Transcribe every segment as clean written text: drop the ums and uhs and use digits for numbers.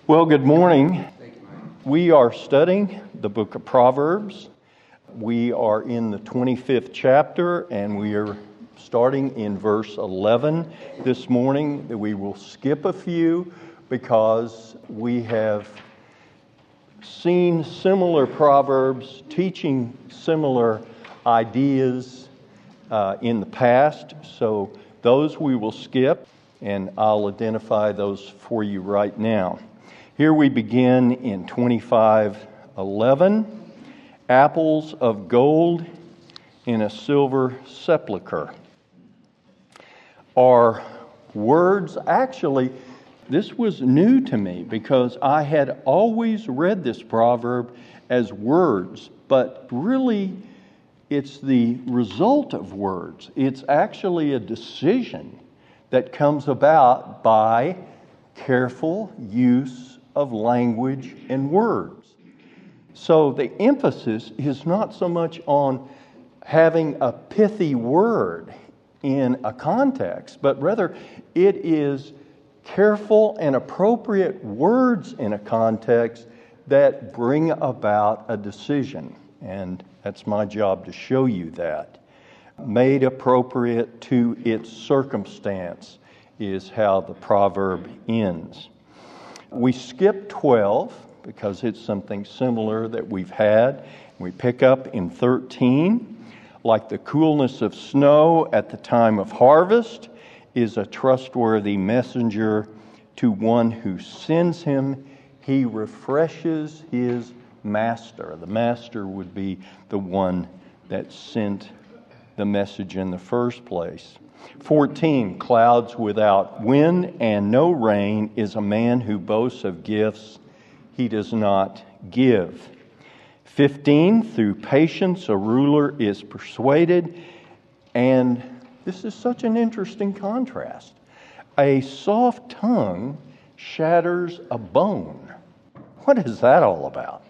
Well, good morning. We are studying the book of Proverbs. We are in the 25th chapter, and we are starting in verse 11 this morning. We will skip a few because we have seen similar proverbs teaching similar ideas in the past. So those we will skip, and I'll identify those for you right now. Here we begin in 25:11. Apples of gold in a silver sepulchre. Are words, actually, this was new to me because I had always read this proverb as words, but really it's the result of words. It's actually a decision that comes about by careful use of language and words. So the emphasis is not so much on having a pithy word in a context, but rather it is careful and appropriate words in a context that bring about a decision. And that's my job to show you that. Made appropriate to its circumstance is how the proverb ends. We skip 12 because it's something similar that we've had. We pick up in 13. Like the coolness of snow at the time of harvest is a trustworthy messenger to one who sends him. He refreshes his master. The master would be the one that sent the message in the first place. 14, clouds without wind and no rain is a man who boasts of gifts he does not give. 15, through patience a ruler is persuaded. And this is such an interesting contrast. A soft tongue shatters a bone. What is that all about?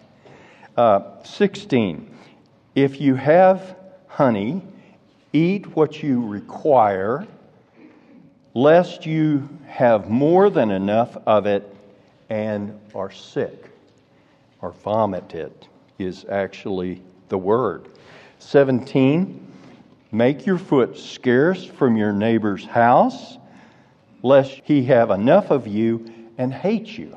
16, if you have honey, eat what you require, lest you have more than enough of it and are sick, or vomit it is actually the word. 17, make your foot scarce from your neighbor's house, lest he have enough of you and hate you.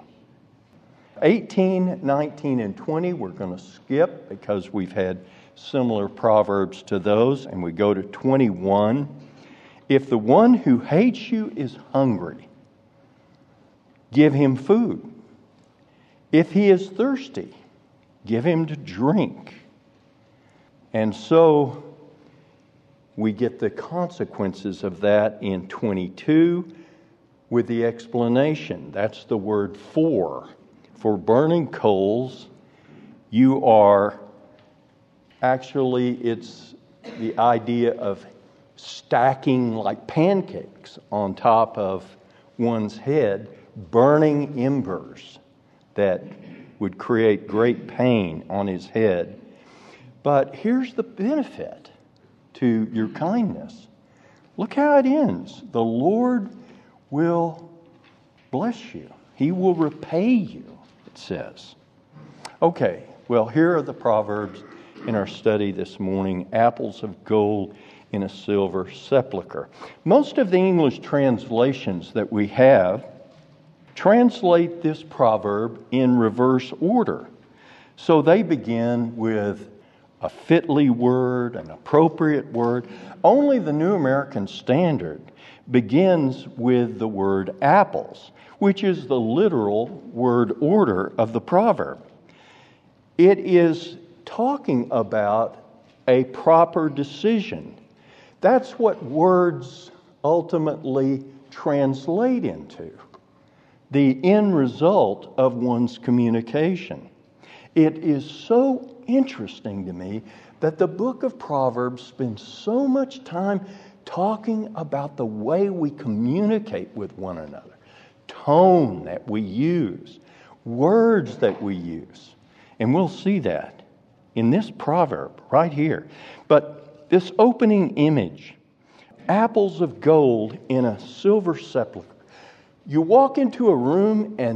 18, 19, and 20 we're going to skip because we've had similar proverbs to those, and we go to 21. If the one who hates you is hungry, give him food. If he is thirsty, give him to drink. And so we get the consequences of that in 22 with the explanation. That's the word for. For burning coals, you are actually, it's the idea of stacking like pancakes on top of one's head, burning embers that would create great pain on his head. But here's the benefit to your kindness. Look how it ends. The Lord will bless you. He will repay you, it says. Okay, well, here are the Proverbs in our study this morning, apples of gold in a silver sepulchre. Most of the English translations that we have translate this proverb in reverse order. So they begin with a fitly word, an appropriate word. Only the New American Standard begins with the word apples, which is the literal word order of the proverb. It is talking about a proper decision. That's what words ultimately translate into, the end result of one's communication. It is so interesting to me that the book of Proverbs spends so much time talking about the way we communicate with one another, tone that we use, words that we use. And we'll see that in this proverb right here. But this opening image, apples of gold in a silver sepulchre. You walk into a room and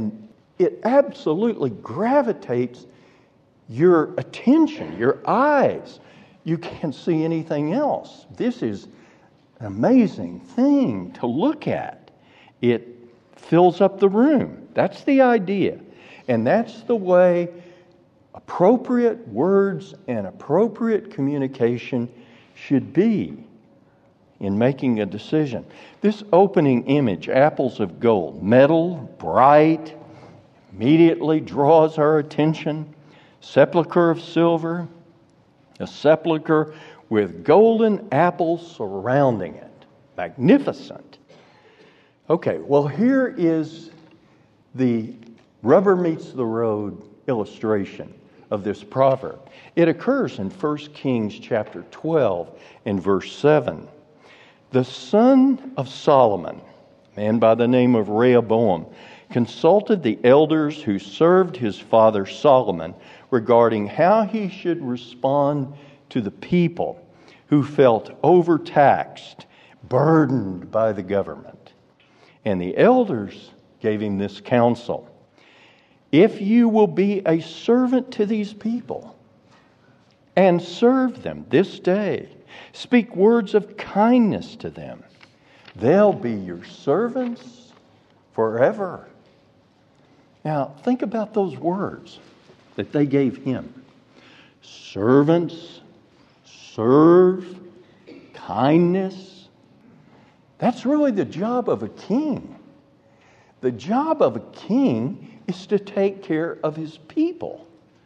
it absolutely gravitates your attention, your eyes. You can't see anything else. This is an amazing thing to look at. It fills up the room. That's the idea. And that's the way appropriate words and appropriate communication should be in making a decision. This opening image, apples of gold, metal, bright, immediately draws our attention. Sepulchre of silver, a sepulchre with golden apples surrounding it. Magnificent. Okay, well, here is the rubber meets the road illustration of this proverb. It occurs in 1 Kings chapter 12 and verse 7. The son of Solomon, a man by the name of Rehoboam, consulted the elders who served his father Solomon regarding how he should respond to the people who felt overtaxed, burdened by the government. And the elders gave him this counsel. If you will be a servant to these people and serve them this day, speak words of kindness to them, they'll be your servants forever. Now, think about those words that they gave him. Servants, serve, kindness. That's really the job of a king. The job of a king is to take care of his people.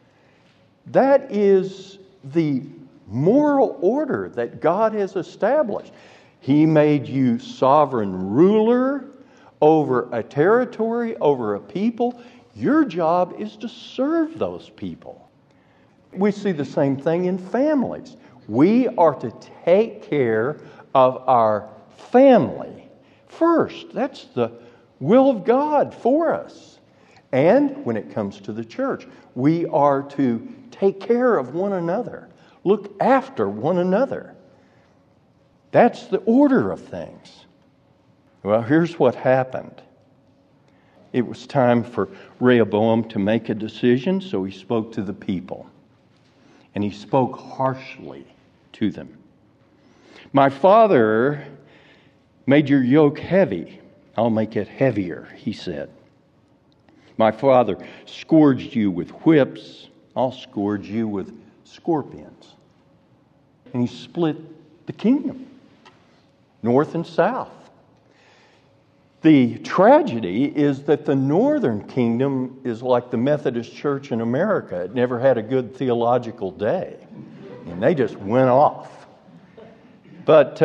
That is the moral order that God has established. He made you sovereign ruler over a territory, over a people. Your job is to serve those people. We see the same thing in families. We are to take care of our family first. That's the will of God for us. And when it comes to the church, we are to take care of one another, look after one another. That's the order of things. Well, here's what happened. It was time for Rehoboam to make a decision, so he spoke to the people. And he spoke harshly to them. My father made your yoke heavy. I'll make it heavier, he said. My father scourged you with whips. I'll scourge you with scorpions. And he split the kingdom, north and south. The tragedy is that the northern kingdom is like the Methodist Church in America. It never had a good theological day. And they just went off. But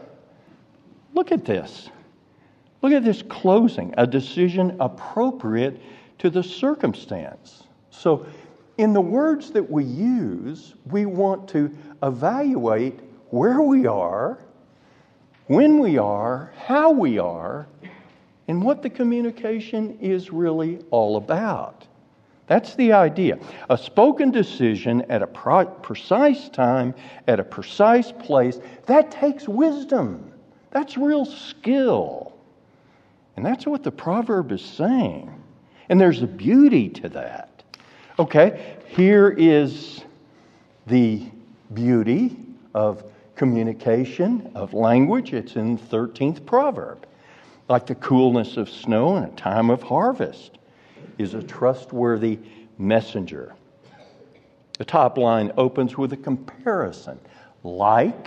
look at this. Look at this closing. A decision appropriate to the circumstance. So in the words that we use, we want to evaluate where we are, when we are, how we are, and what the communication is really all about. That's the idea. A spoken decision at a precise time, at a precise place, that takes wisdom. That's real skill. And that's what the proverb is saying. And there's a beauty to that. Okay, here is the beauty of communication, of language. It's in the 13th proverb. Like the coolness of snow in a time of harvest is a trustworthy messenger. The top line opens with a comparison. Like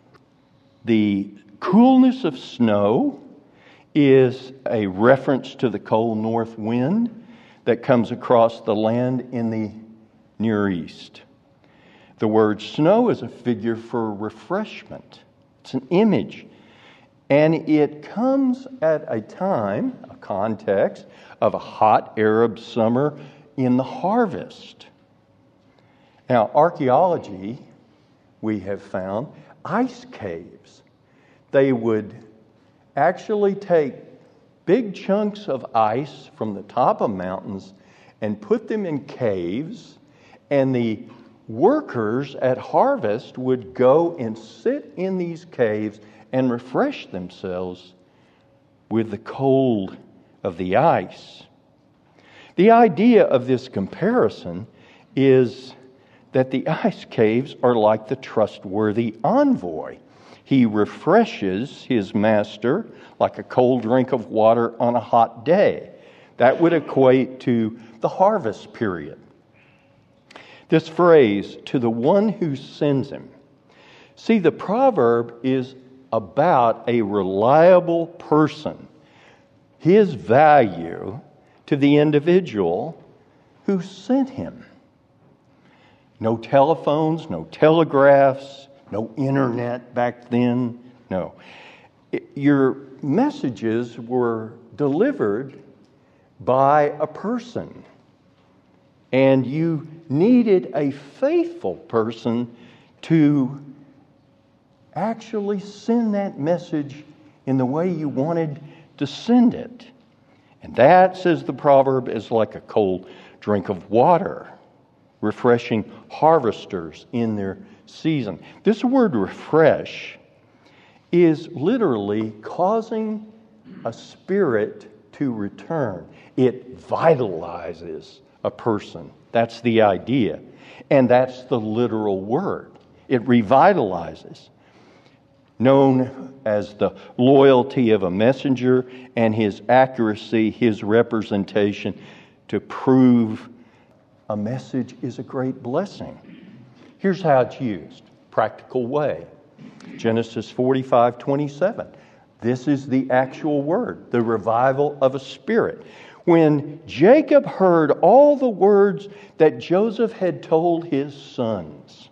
the coolness of snow is a reference to the cold north wind that comes across the land in the Near East. The word snow is a figure for refreshment. It's an image. And it comes at a time, a context, of a hot Arab summer in the harvest. Now, archaeology, we have found, ice caves. They would actually take big chunks of ice from the top of mountains and put them in caves, and the workers at harvest would go and sit in these caves and refresh themselves with the cold of the ice. The idea of this comparison is that the ice caves are like the trustworthy envoy. He refreshes his master like a cold drink of water on a hot day. That would equate to the harvest period. This phrase, to the one who sends him. See, the proverb is about a reliable person, his value to the individual who sent him. No telephones, no telegraphs, no internet back then. No. Your messages were delivered by a person, and you needed a faithful person to actually send that message in the way you wanted to send it. And that, says the proverb, is like a cold drink of water, refreshing harvesters in their season. This word refresh is literally causing a spirit to return. It vitalizes a person. That's the idea. And that's the literal word. It revitalizes. Known as the loyalty of a messenger and his accuracy, his representation to prove a message is a great blessing. Here's how it's used. Practical way. Genesis 45:27. This is the actual word, the revival of a spirit. When Jacob heard all the words that Joseph had told his sons,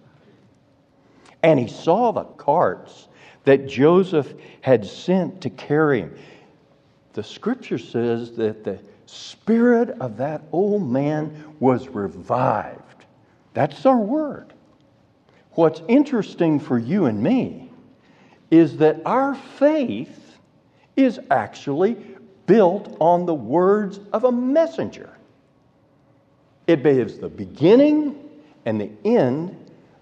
and he saw the carts that Joseph had sent to carry him, the scripture says that the spirit of that old man was revived. That's our word. What's interesting for you and me is that our faith is actually built on the words of a messenger. It is the beginning and the end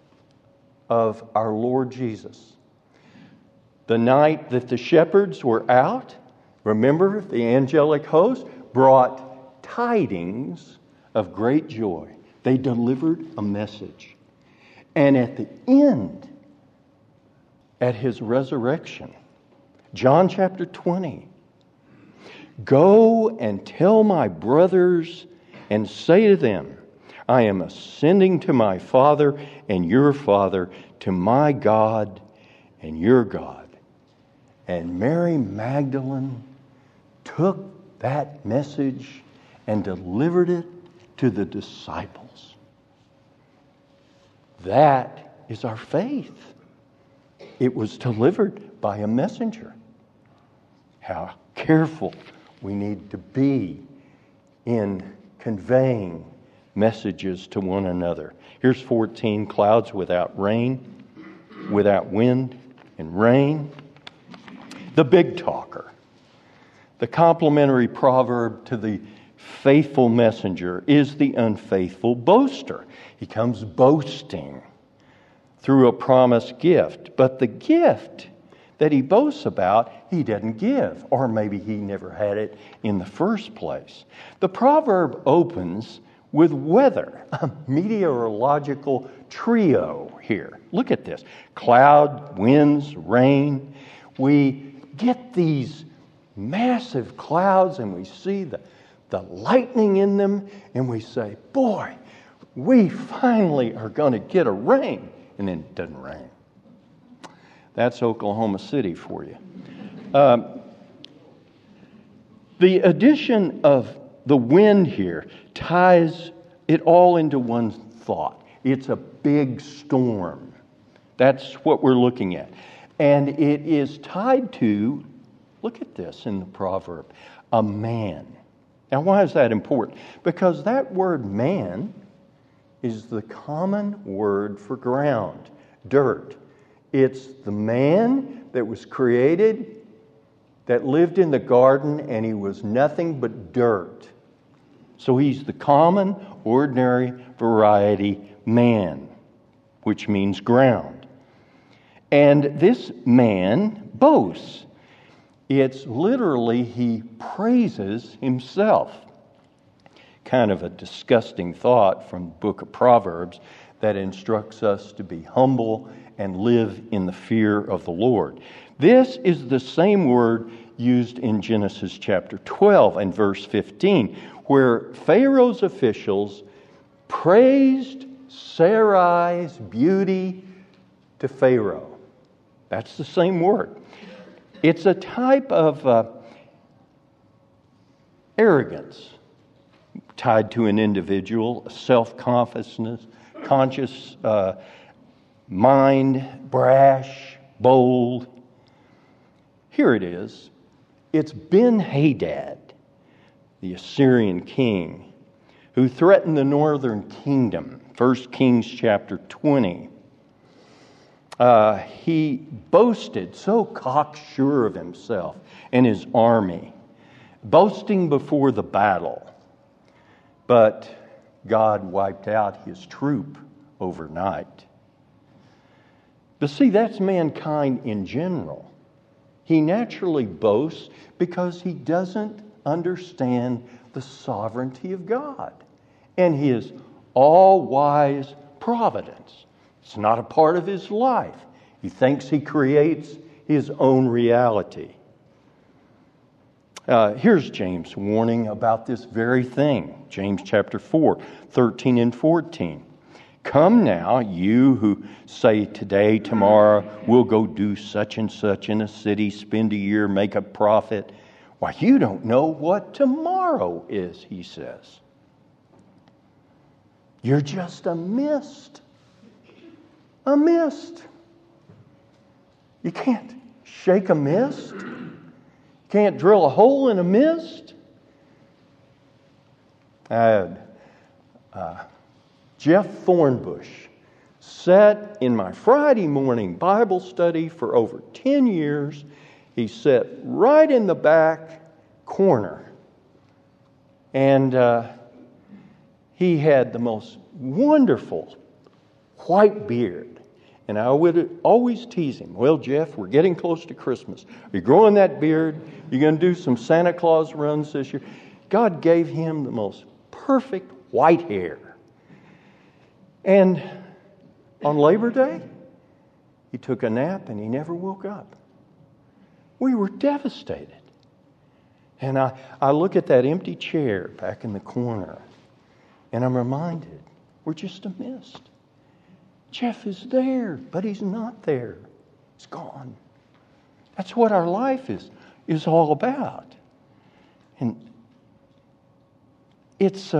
of our Lord Jesus. The night that the shepherds were out, remember, the angelic host brought tidings of great joy. They delivered a message. And at the end, at his resurrection, John chapter 20, go and tell my brothers and say to them, I am ascending to my Father and your Father, to my God and your God. And Mary Magdalene took that message and delivered it to the disciples. That is our faith. It was delivered by a messenger. How careful we need to be in conveying messages to one another. Here's 14, clouds without rain, without wind and rain. The big talker. The complementary proverb to the faithful messenger is the unfaithful boaster. He comes boasting through a promised gift, but the gift that he boasts about, he doesn't give, or maybe he never had it in the first place. The proverb opens with weather, a meteorological trio here. Look at this. Cloud, winds, rain. We get these massive clouds and we see the lightning in them and we say, boy, we finally are going to get a rain. And then it doesn't rain. That's Oklahoma City for you. The addition of the wind here ties it all into one thought. It's a big storm. That's what we're looking at. And it is tied to, look at this in the proverb, a man. Now, why is that important? Because that word man is the common word for ground, dirt. It's the man that was created, that lived in the garden, and he was nothing but dirt. So he's the common, ordinary variety man, which means ground. And this man boasts. It's literally he praises himself. kind of a disgusting thought from the book of Proverbs that instructs us to be humble and live in the fear of the Lord. This is the same word used in Genesis chapter 12 and verse 15, where Pharaoh's officials praised Sarai's beauty to Pharaoh. That's the same word. It's a type of arrogance tied to an individual, self-confidence, conscious mind, brash, bold. Here it is. It's Ben-Hadad, the Assyrian king, who threatened the northern kingdom. 1 Kings chapter 20. He boasted, so cocksure of himself and his army, boasting before the battle. But God wiped out his troop overnight. But see, that's mankind in general. He naturally boasts because he doesn't understand the sovereignty of God and His all-wise providence. It's not a part of his life. He thinks he creates his own reality. Here's James' warning about this very thing. James chapter 4, 13 and 14. Come now, you who say today, tomorrow, we'll go do such and such in a city, spend a year, make a profit. Why, you don't know what tomorrow is, he says. You're just a mist. A mist. You can't shake a mist. Can't drill a hole in a mist. Jeff Thornbush sat in my Friday morning Bible study for over 10 years. He sat right in the back corner. And he had the most wonderful white beard. And I would always tease him, well, Jeff, we're getting close to Christmas. Are you growing that beard? You're going to do some Santa Claus runs this year? God gave him the most perfect white hair. And on Labor Day, he took a nap and he never woke up. We were devastated. And I look at that empty chair back in the corner, and I'm reminded, we're just a mist. Jeff is there, but he's not there. He's gone. That's what our life is all about. And it's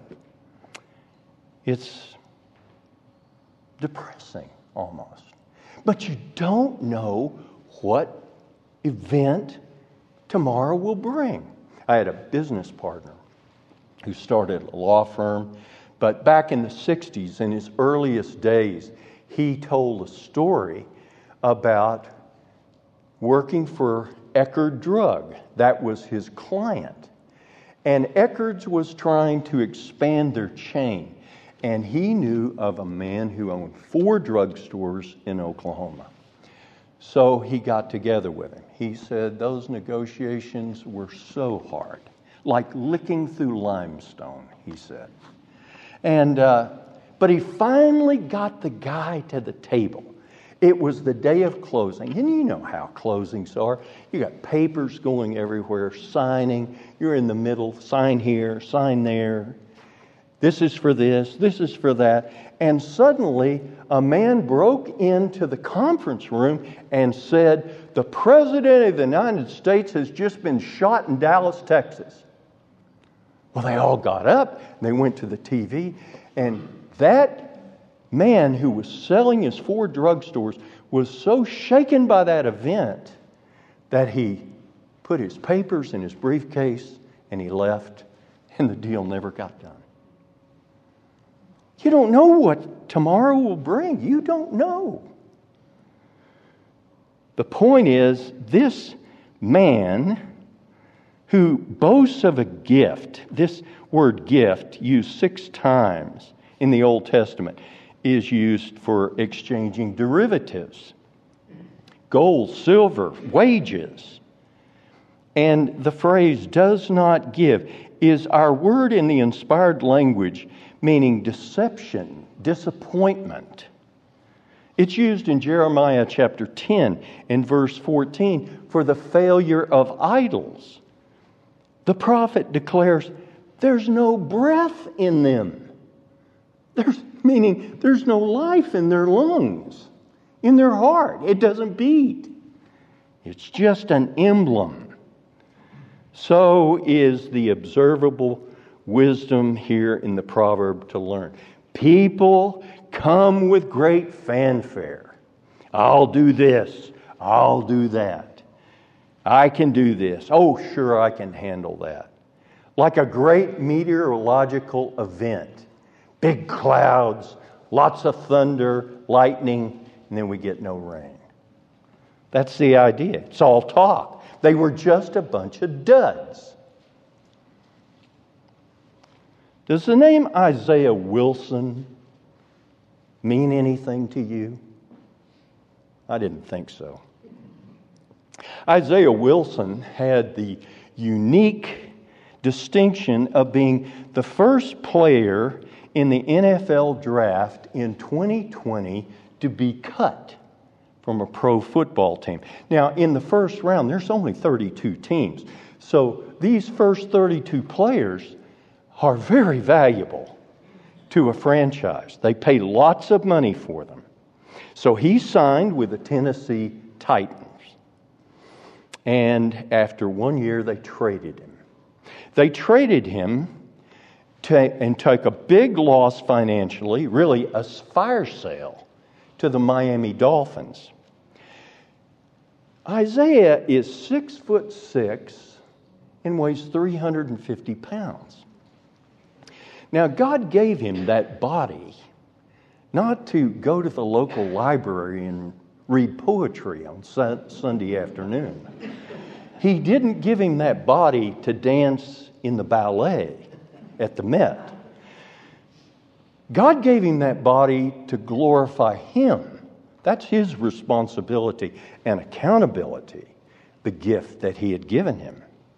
depressing almost. But you don't know what event tomorrow will bring. I had a business partner who started a law firm, but back in the 60s, in his earliest days, he told a story about working for Eckerd Drug. That was his client. And Eckerd's was trying to expand their chain. And he knew of a man who owned 4 drugstores in Oklahoma. So he got together with him. He said those negotiations were so hard, like licking through limestone, he said. And but he finally got the guy to the table. It was the day of closing, and you know how closings are. You got papers going everywhere, signing. You're in the middle, sign here, sign there. This is for this is for that. And suddenly, a man broke into the conference room and said, the President of the United States has just been shot in Dallas, Texas. Well, they all got up, and they went to the TV, and that man who was selling his 4 drugstores was so shaken by that event that he put his papers in his briefcase, and he left, and the deal never got done. You don't know what tomorrow will bring. You don't know. The point is, this man who boasts of a gift, this word gift, used 6 times in the Old Testament, is used for exchanging derivatives. Gold, silver, wages. And the phrase does not give. is our word in the inspired language meaning deception, disappointment. It's used in Jeremiah chapter 10 and verse 14 for the failure of idols. The prophet declares, there's no breath in them. Meaning there's no life in their lungs, in their heart. It doesn't beat. It's just an emblem. So is the observable wisdom here in the proverb to learn. People come with great fanfare. I'll do this. I'll do that. I can do this. Oh, sure, I can handle that. Like a great meteorological event. Big clouds, lots of thunder, lightning, and then we get no rain. That's the idea. It's all talk. They were just a bunch of duds. Does the name Isaiah Wilson mean anything to you? I didn't think so. Isaiah Wilson had the unique distinction of being the first player in the NFL draft in 2020 to be cut from a pro football team. Now, in the first round, there's only 32 teams. So these first 32 players are very valuable to a franchise. They pay lots of money for them. So he signed with the Tennessee Titans. And after 1 year, they traded him. They traded him and took a big loss financially, really a fire sale, to the Miami Dolphins. Isaiah is 6'6" and weighs 350 pounds. Now, God gave him that body not to go to the local library and read poetry on Sunday afternoon. He didn't give him that body to dance in the ballet at the Met. God gave him that body to glorify Him. That's His responsibility and accountability, the gift that He had given him.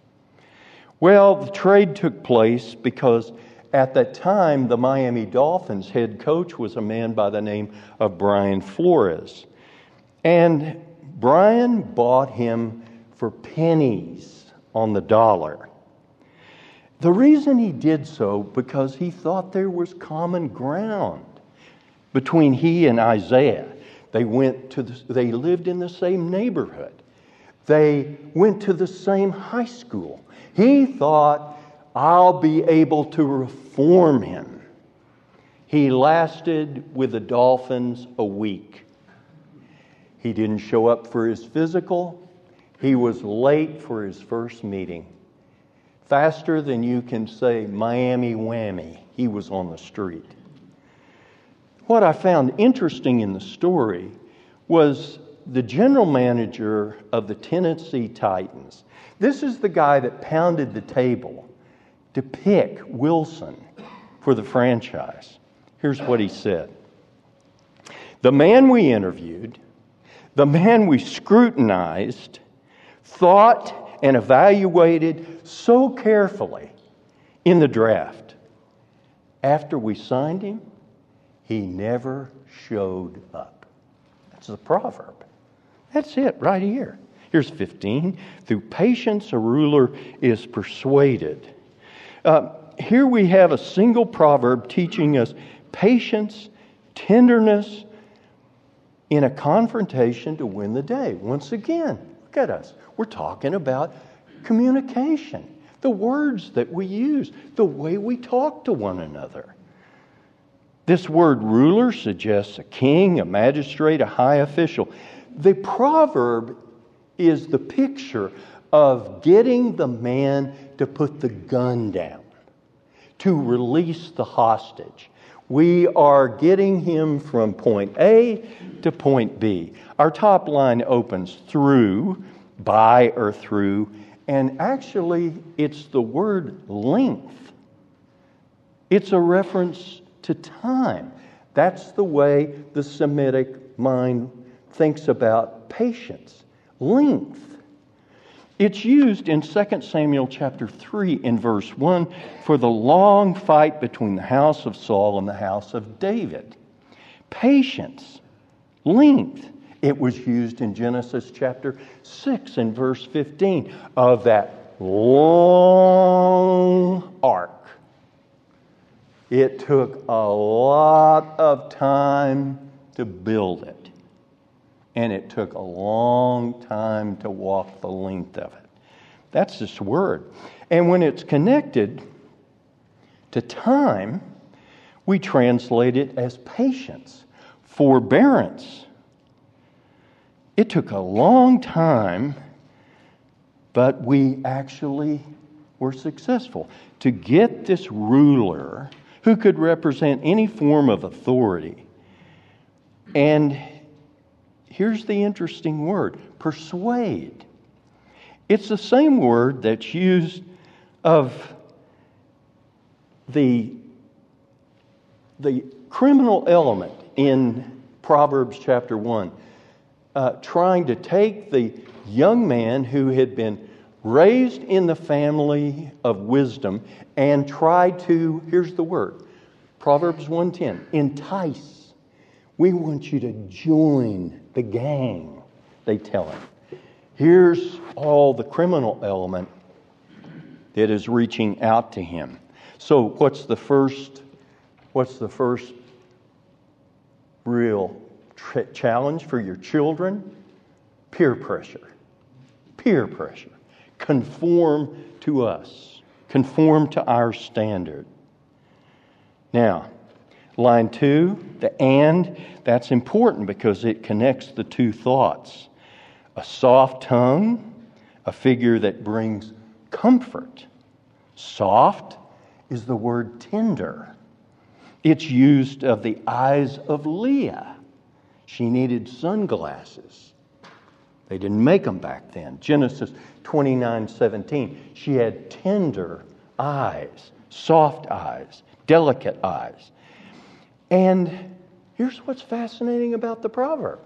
Well, the trade took place because at that time, the Miami Dolphins head coach was a man by the name of Brian Flores. And Brian bought him for pennies on the dollar. The reason he did so, because he thought there was common ground between he and Isaiah. They lived in the same neighborhood. They went to the same high school. He thought, I'll be able to reform him. He lasted with the Dolphins a week. He didn't show up for his physical. He was late for his first meeting. Faster than you can say Miami whammy, he was on the street. What I found interesting in the story was the general manager of the Tennessee Titans. This is the guy that pounded the table to pick Wilson for the franchise. Here's what he said. The man we interviewed, the man we scrutinized, thought and evaluated so carefully in the draft. After we signed him, he never showed up. That's the proverb. That's it right here. Here's 15. Through patience a ruler is persuaded. Here we have a single proverb teaching us patience, tenderness in a confrontation to win the day. Once again, look at us. We're talking about communication, the words that we use, the way we talk to one another. This word ruler suggests a king, a magistrate, a high official. The proverb is the picture of getting the man to put the gun down, to release the hostage. We are getting him from point A to point B. Our top line opens through, by or through, and actually it's the word length. It's a reference to time. That's the way the Semitic mind thinks about patience. Length. It's used in 2 Samuel chapter 3 in verse 1 for the long fight between the house of Saul and the house of David. Patience, length. It was used in Genesis chapter 6 and verse 15 of that long ark. It took a lot of time to build it. And it took a long time to walk the length of it. That's this word. And when it's connected to time, we translate it as patience, forbearance. It took a long time, but we actually were successful to get this ruler who could represent any form of authority. And here's the interesting word, persuade. It's the same word that's used of the criminal element in Proverbs chapter 1, trying to take the young man who had been raised in the family of wisdom and try to, here's the word, Proverbs 1:10, entice. We want you to join the gang, they tell him. Here's all the criminal element that is reaching out to him. So what's the first real challenge for your children? Peer pressure. Peer pressure. Conform to us. Conform to our standard. Now, line 2, the and, that's important because it connects the two thoughts. A soft tongue, a figure that brings comfort. Soft is the word tender. It's used of the eyes of Leah. She needed sunglasses. They didn't make them back then. Genesis 29:17. She had tender eyes, soft eyes, delicate eyes. And here's what's fascinating about the proverb.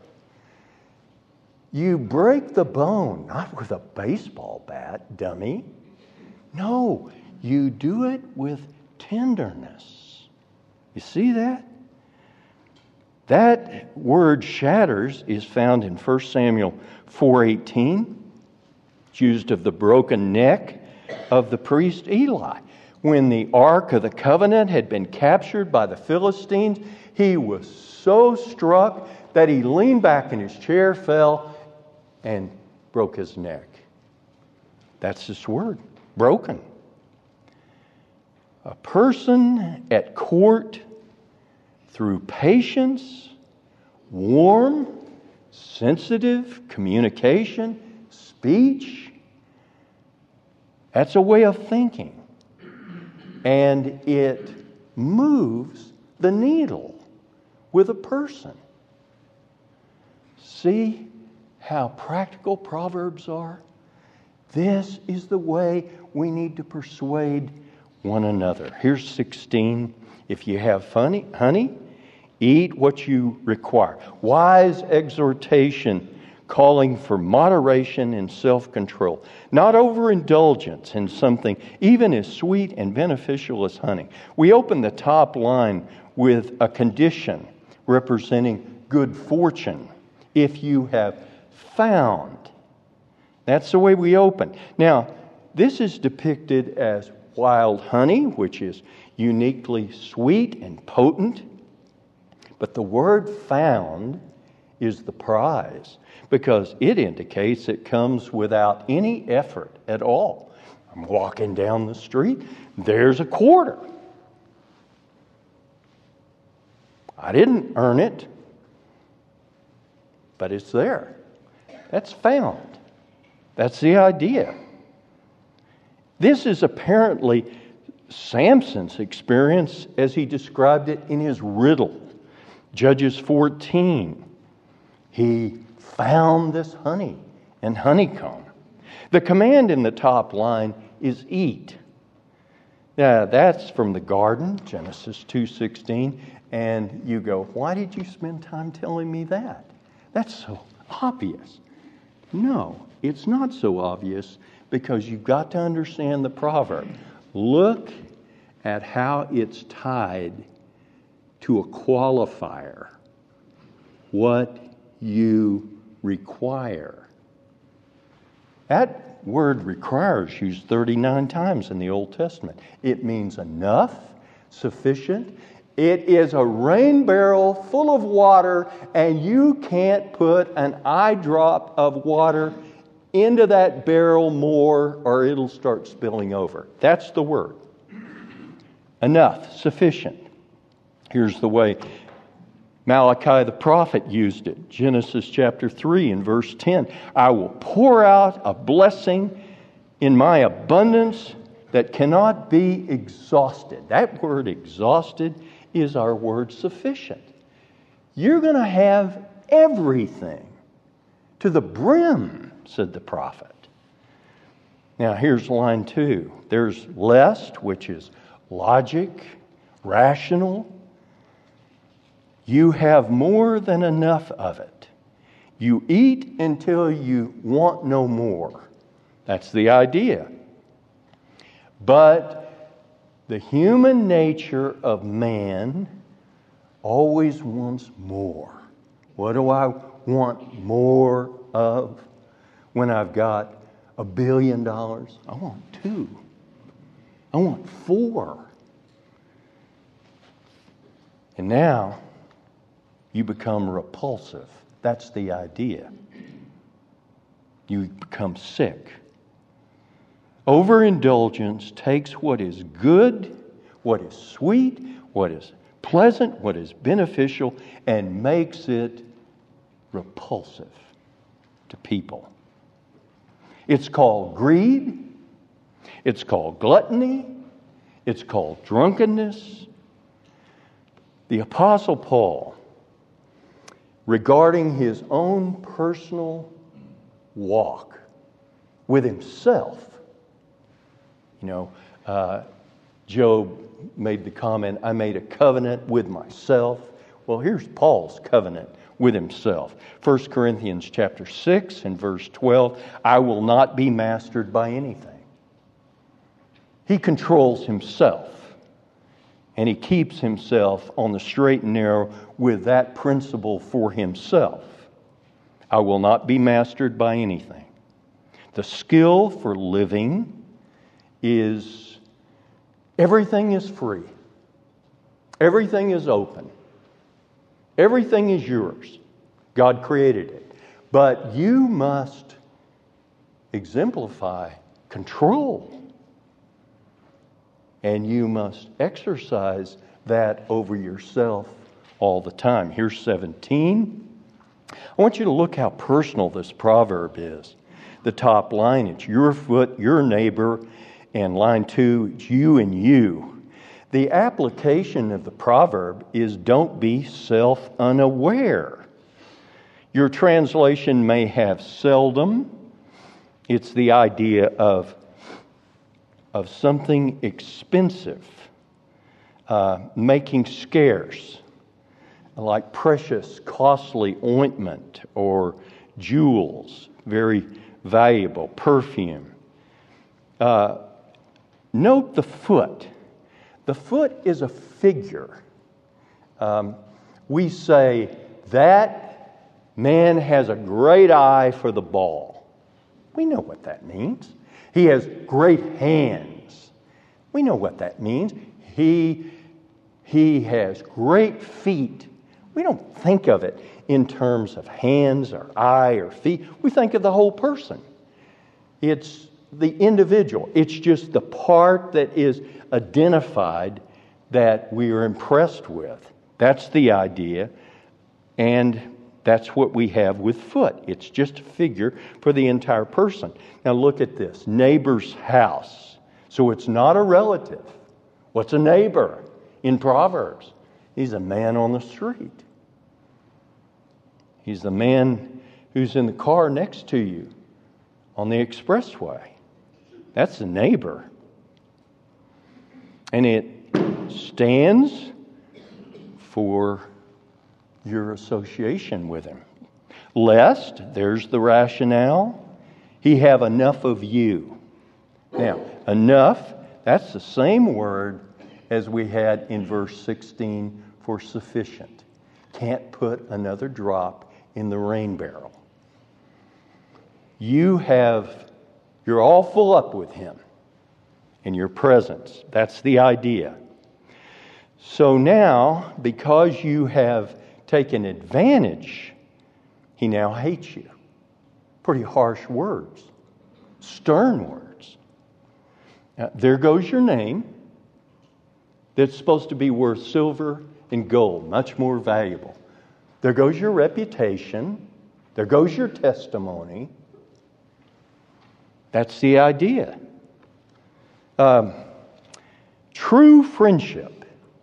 You break the bone, not with a baseball bat, dummy. No, you do it with tenderness. You see that? That word shatters is found in 1 Samuel 4:18. It's used of the broken neck of the priest Eli. When the Ark of the Covenant had been captured by the Philistines, he was so struck that he leaned back in his chair, fell, and broke his neck. That's this word, broken. A person at court, through patience, warm, sensitive communication, speech, that's a way of thinking. And it moves the needle with a person. See how practical Proverbs are? This is the way we need to persuade one another. Here's 16. If you have honey, eat what you require. Wise exhortation calling for moderation and self-control. Not overindulgence in something even as sweet and beneficial as honey. We open the top line with a condition representing good fortune. If you have found. That's the way we open. Now, this is depicted as wild honey, which is uniquely sweet and potent. But the word found is the prize because it indicates it comes without any effort at all. I'm walking down the street, there's a quarter. I didn't earn it, but it's there. That's found. That's the idea. This is apparently Samson's experience as he described it in his riddle. Judges 14. He found this honey and honeycomb. The command in the top line is eat. Now, that's from the garden, Genesis 2:16. And you go, why did you spend time telling me that? That's so obvious. No, it's not so obvious because you've got to understand the proverb. Look at how it's tied to a qualifier. What you require. That word require is used 39 times in the Old Testament. It means enough, sufficient. It is a rain barrel full of water, and you can't put an eye drop of water into that barrel more, or it'll start spilling over. That's the word. Enough, sufficient. Here's the way Malachi the prophet used it. Genesis chapter 3 and verse 10. I will pour out a blessing in my abundance that cannot be exhausted. That word exhausted is our word sufficient. You're going to have everything to the brim, said the prophet. Now here's line 2. There's lest, which is logic, rational. You have more than enough of it. You eat until you want no more. That's the idea. But the human nature of man always wants more. What do I want more of when I've got $1 billion? I want 2. I want 4. And now you become repulsive. That's the idea. You become sick. Overindulgence takes what is good, what is sweet, what is pleasant, what is beneficial, and makes it repulsive to people. It's called greed. It's called gluttony. It's called drunkenness. The Apostle Paul, regarding his own personal walk with himself, Job made the comment, I made a covenant with myself. Well, here's Paul's covenant with himself. 1 Corinthians chapter 6 and verse 12, I will not be mastered by anything. He controls himself, and he keeps himself on the straight and narrow with that principle for himself. I will not be mastered by anything. The skill for living is everything is free. Everything is open. Everything is yours. God created it. But you must exemplify control. And you must exercise that over yourself all the time. Here's 17. I want you to look how personal this proverb is. The top line, it's your foot, your neighbor. And line 2, it's you and you. The application of the proverb is don't be self-unaware. Your translation may have seldom. It's the idea of something expensive, making scarce, like precious, costly ointment or jewels, very valuable, perfume. Note the foot. The foot is a figure. We say, that man has a great eye for the ball. We know what that means. He has great hands. We know what that means. He has great feet. We don't think of it in terms of hands or eye or feet. We think of the whole person. It's the individual. It's just the part that is identified that we are impressed with. That's the idea. And that's what we have with foot. It's just a figure for the entire person. Now look at this. Neighbor's house. So it's not a relative. What's a neighbor in Proverbs? He's a man on the street. He's the man who's in the car next to you on the expressway. That's a neighbor. And it stands for your association with him. Lest, there's the rationale, he have enough of you. Now, enough, that's the same word as we had in verse 16 for sufficient. Can't put another drop in the rain barrel. You're all full up with him in your presence. That's the idea. So now, because you have taken advantage, he now hates you. Pretty harsh words, stern words. Now, there goes your name that's supposed to be worth silver and gold, much more valuable. There goes your reputation. There goes your testimony. That's the idea. True friendship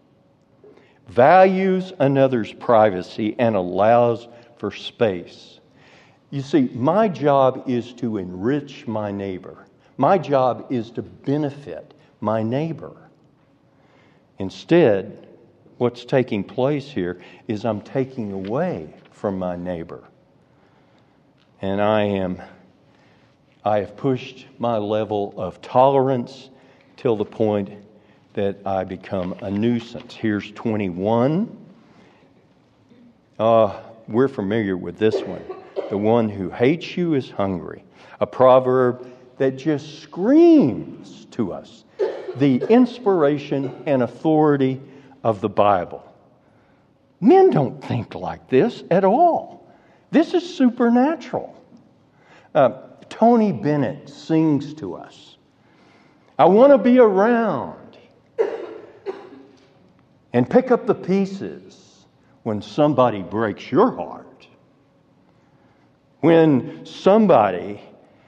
values another's privacy and allows for space. You see, my job is to enrich my neighbor. My job is to benefit my neighbor. Instead, what's taking place here is I'm taking away from my neighbor. And I have pushed my level of tolerance till the point that I become a nuisance. Here's 21. We're familiar with this one. The one who hates you is hungry. A proverb that just screams to us the inspiration and authority of the Bible. Men don't think like this at all. This is supernatural. Tony Bennett sings to us, I want to be around and pick up the pieces when somebody breaks your heart. When somebody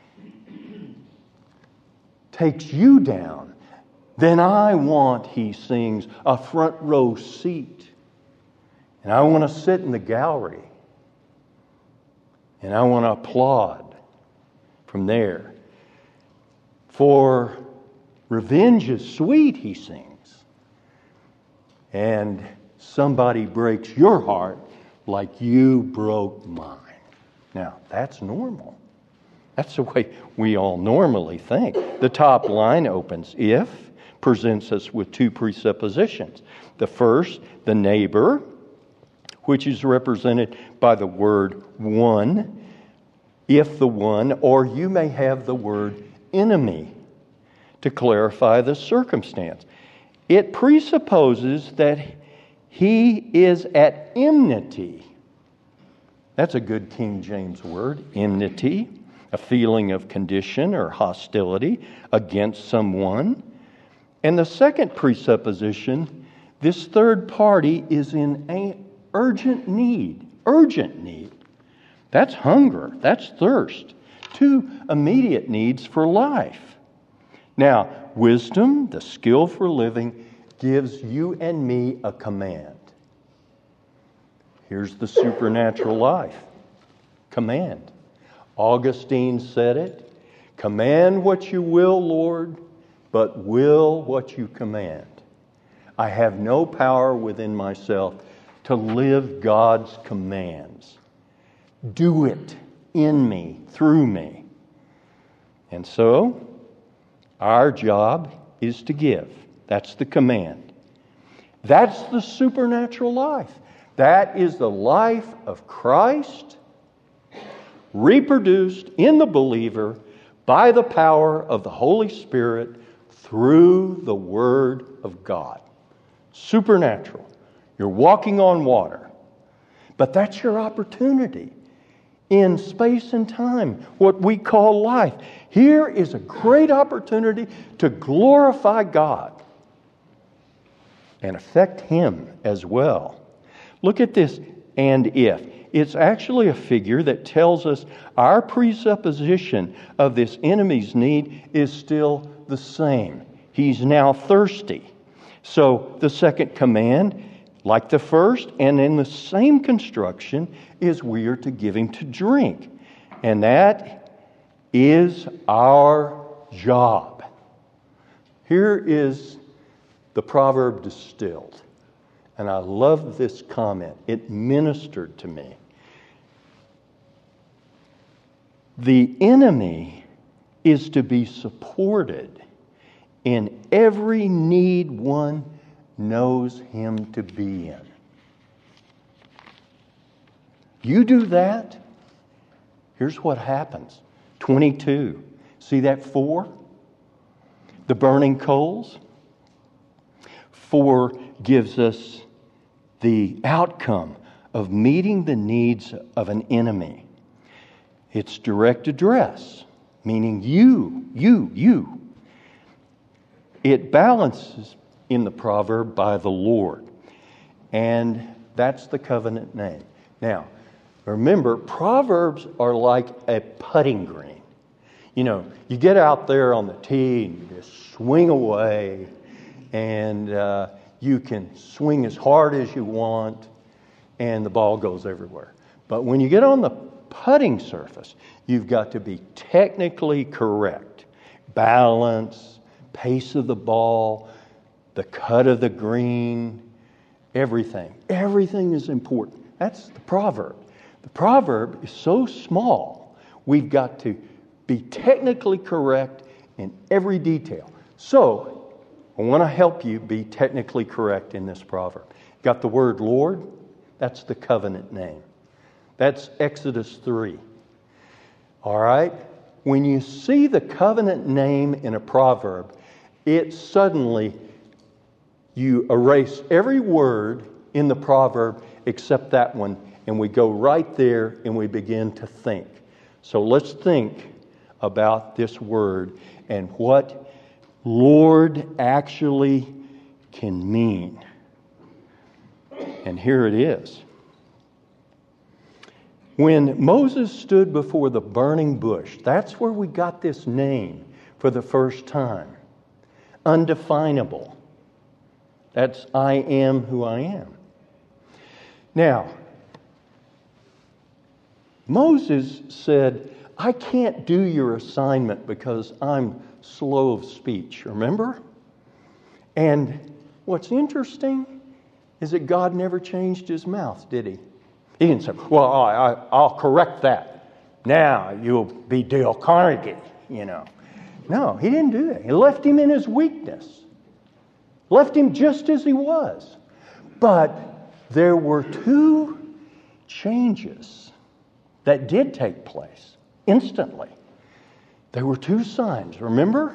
takes you down, then I want, he sings, a front row seat. And I want to sit in the gallery. And I want to applaud from there. For revenge is sweet, he sings. And somebody breaks your heart like you broke mine. Now, that's normal. That's the way we all normally think. The top line opens, if, presents us with two presuppositions. The first, the neighbor, which is represented by the word one, if the one, or you may have the word enemy to clarify the circumstance. It presupposes that he is at enmity. That's a good King James word, enmity, a feeling of condition or hostility against someone. And the second presupposition, this third party is in urgent need. Urgent need. That's hunger. That's thirst. Two immediate needs for life. Now, wisdom, the skill for living, gives you and me a command. Here's the supernatural life. Command. Augustine said it. Command what you will, Lord, but will what you command. I have no power within myself to live God's commands. Do it in me, through me. And so, our job is to give. That's the command. That's the supernatural life. That is the life of Christ, reproduced in the believer by the power of the Holy Spirit through the Word of God. Supernatural. You're walking on water. But that's your opportunity in space and time, what we call life. Here is a great opportunity to glorify God and affect Him as well. Look at this, and if. It's actually a figure that tells us our presupposition of this enemy's need is still the same. He's now thirsty. So the second command, like the first, and in the same construction, is we are to give him to drink. And that is our job. Here is the proverb distilled. And I love this comment. It ministered to me. The enemy is to be supported in every need one knows him to be in. You do that, here's what happens. 22. See that 4? The burning coals. 4 gives us the outcome of meeting the needs of an enemy. It's direct address, meaning you. It balances in the proverb by the Lord. And that's the covenant name. Now, remember, proverbs are like a putting green. You know, you get out there on the tee and you just swing away, and you can swing as hard as you want, and the ball goes everywhere. But when you get on the putting surface, you've got to be technically correct. Balance, pace of the ball, the cut of the green, everything. Everything is important. That's the proverb. The proverb is so small, we've got to be technically correct in every detail. So, I want to help you be technically correct in this proverb. Got the word Lord? That's the covenant name. That's Exodus 3. All right? When you see the covenant name in a proverb, it suddenly, you erase every word in the proverb except that one, and we go right there and we begin to think. So let's think about this word and what Lord actually can mean. And here it is. When Moses stood before the burning bush, that's where we got this name for the first time. Undefinable. That's I am who I am. Now, Moses said, I can't do your assignment because I'm slow of speech, remember? And what's interesting is that God never changed his mouth, did he? He didn't say, well, I'll correct that. Now you'll be Dale Carnegie, you know. No, he didn't do that. He left him in his weakness. Left him just as he was. But there were 2 changes that did take place instantly. There were 2 signs, remember?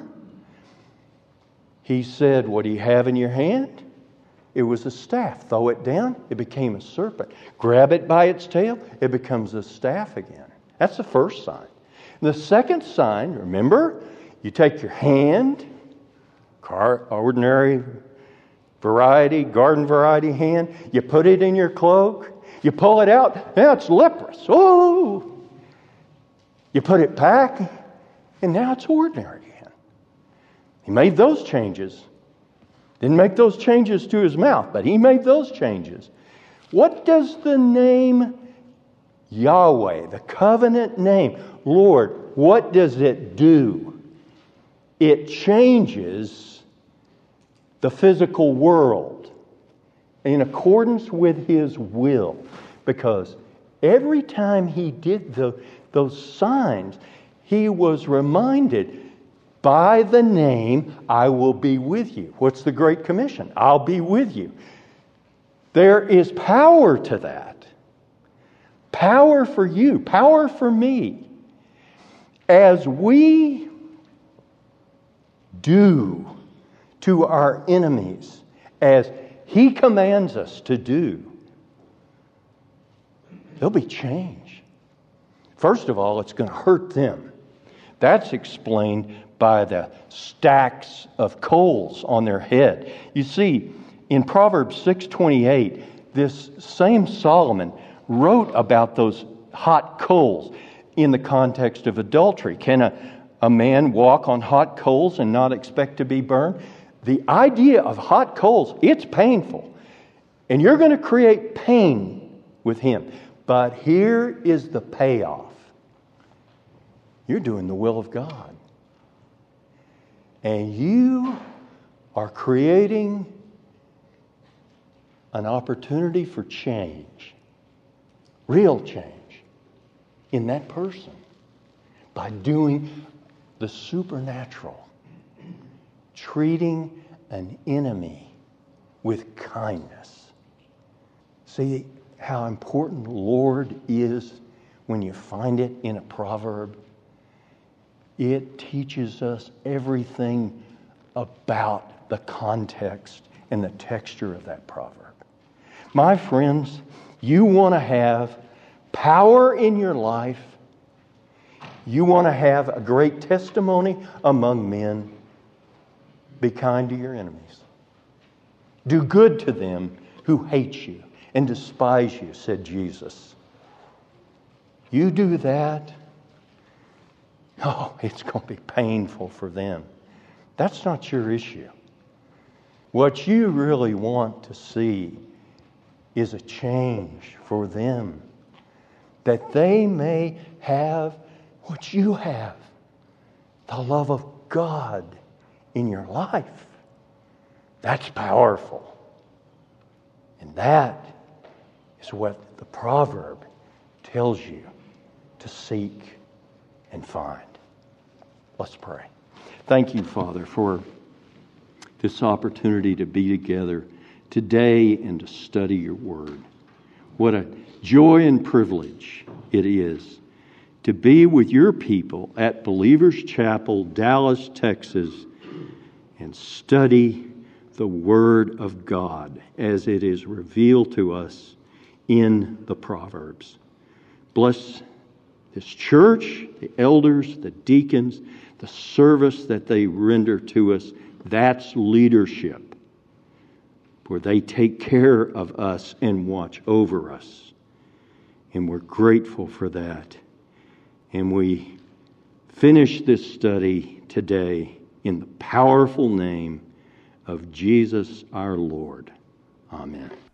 He said, what do you have in your hand? It was a staff. Throw it down, it became a serpent. Grab it by its tail, it becomes a staff again. That's the first sign. The second sign, remember, you take your hand, ordinary variety, garden variety hand, you put it in your cloak, you pull it out, now it's leprous. Oh! You put it back, and now it's ordinary again. He made those changes. Didn't make those changes to his mouth, but he made those changes. What does the name Yahweh, the covenant name, Lord, what does it do? It changes the physical world in accordance with his will. Because every time he did those signs, he was reminded, by the name, I will be with you. What's the Great Commission? I'll be with you. There is power to that. Power for you. Power for me. As we do to our enemies, as he commands us to do, there'll be change. First of all, it's going to hurt them. That's explained by the stacks of coals on their head. You see, in Proverbs 6:28, this same Solomon wrote about those hot coals in the context of adultery. Can a man walk on hot coals and not expect to be burned? The idea of hot coals, it's painful. And you're going to create pain with him. But here is the payoff. You're doing the will of God. And you are creating an opportunity for change. Real change in that person. by doing the supernatural, treating an enemy with kindness. See how important Lord is when you find it in a proverb? It teaches us everything about the context and the texture of that proverb. My friends, you want to have power in your life. You want to have a great testimony among men. Be kind to your enemies. Do good to them who hate you and despise you, said Jesus. You do that, it's going to be painful for them. That's not your issue. What you really want to see is a change for them, that they may have what you have, the love of God in your life. That's powerful. And that is what the proverb tells you to seek and find. Let's pray. Thank you, Father, for this opportunity to be together today and to study your word. What a joy and privilege it is to be with your people at Believers Chapel, Dallas, Texas, and study the Word of God as it is revealed to us in the Proverbs. Bless this church, the elders, the deacons, the service that they render to us. That's leadership, where they take care of us and watch over us. And we're grateful for that. And we finish this study today in the powerful name of Jesus our Lord. Amen.